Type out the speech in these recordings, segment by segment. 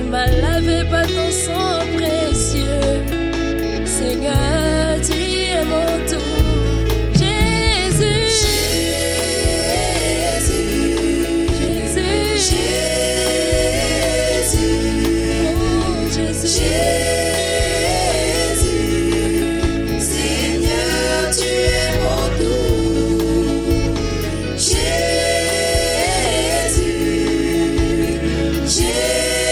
m'a lavé par ton sang précieux. Seigneur, tu es mon tout. Jésus, Jésus, Jésus, oh Jésus, Jésus, Seigneur, tu es mon tout. Jésus, Jésus,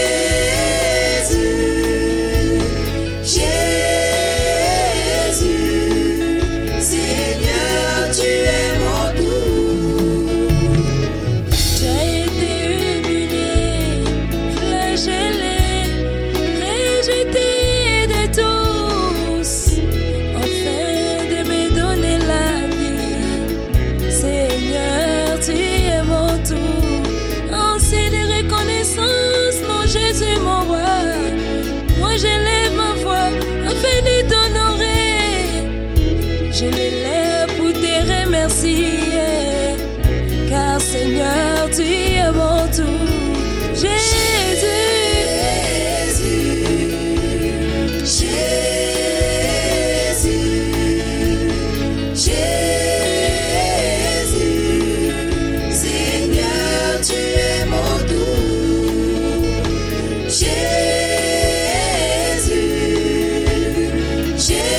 car Seigneur, tu es mon tout. Jésus, Jésus, Jésus, Seigneur, tu es mon tout. Jésus, Jésus,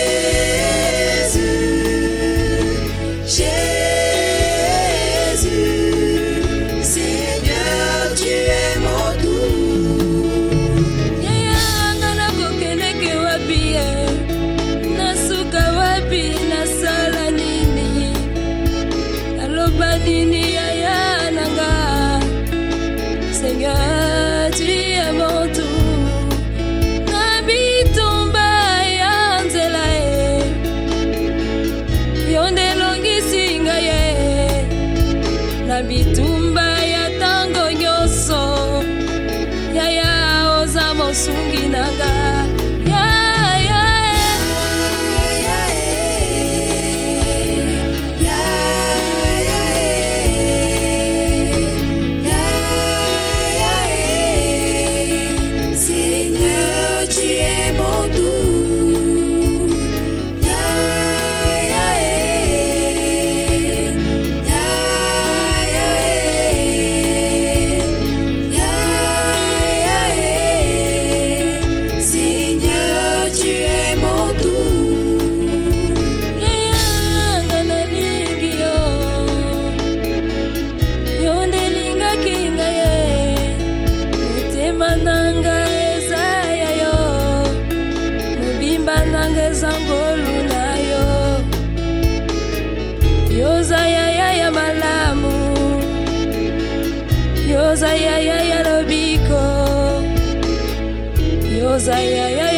Seigneur, tu es mon tout. Nabitumba ya nzela e, yonde longi singa ye. Nabitumba ya tango nyoso, ya oza mosungi nanga. Yoza ya ya ya lobiko, Yoza ya ya